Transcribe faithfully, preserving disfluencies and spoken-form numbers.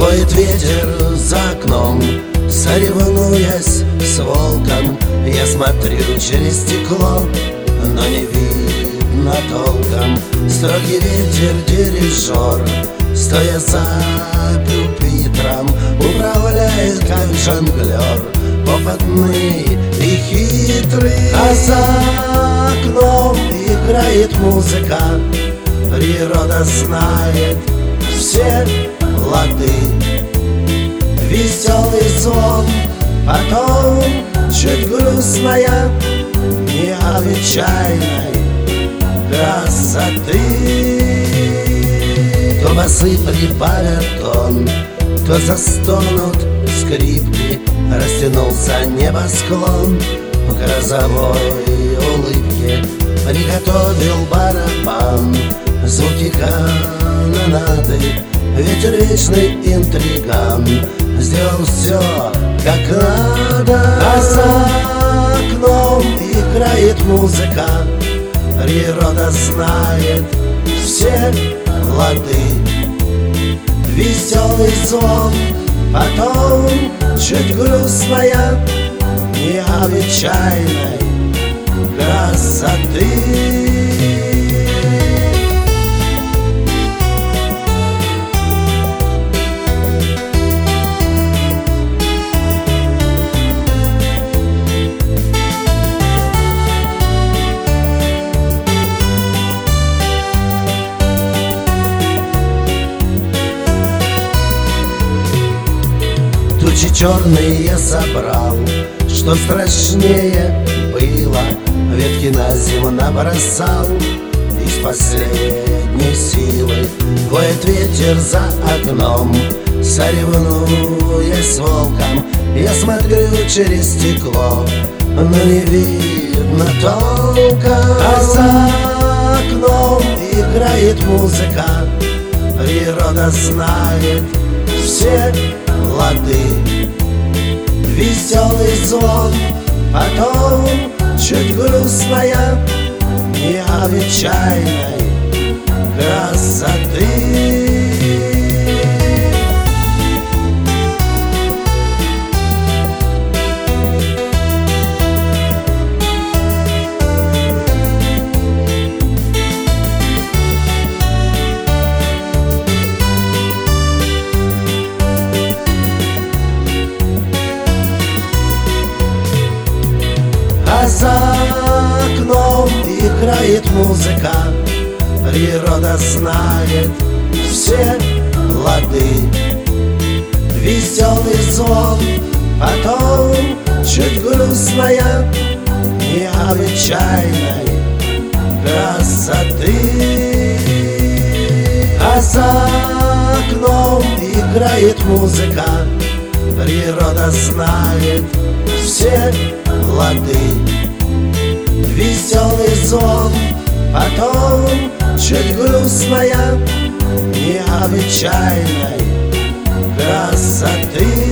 Воет ветер за окном, соревнуясь с волком. Я смотрю через стекло, но не видно толком. Строгий ветер дирижер, стоя за пюпитром, управляет как жонглер, опытный и хитрый. А за окном играет музыка, природа знает все лады. Веселый звон, потом чуть грустная, необычайной красоты. То басы прибавят тон, то застонут скрипки. Растянулся небосклон в грозовой улыбке. Приготовил барабан звуки канонады. Ветер вечный интриган сделал все как надо. А за окном играет музыка, природа знает все лады. Веселый звон, потом чуть грустная, необычайной красоты. Тучи черные собрал, что страшнее было, ветки на зиму набросал из последней силы. Воет ветер за окном, соревнуясь с волком. Я смотрю через стекло, но не видно толком. А за окном играет музыка, природа знает все лады. Веселый звон, потом чуть грустная, необычайной красоты. А за окном играет музыка, природа знает все лады. Веселый звон, потом чуть грустная, необычайной красоты. А за окном играет музыка, природа знает все лады. Веселый звон, потом чуть грустная, необычайной красоты.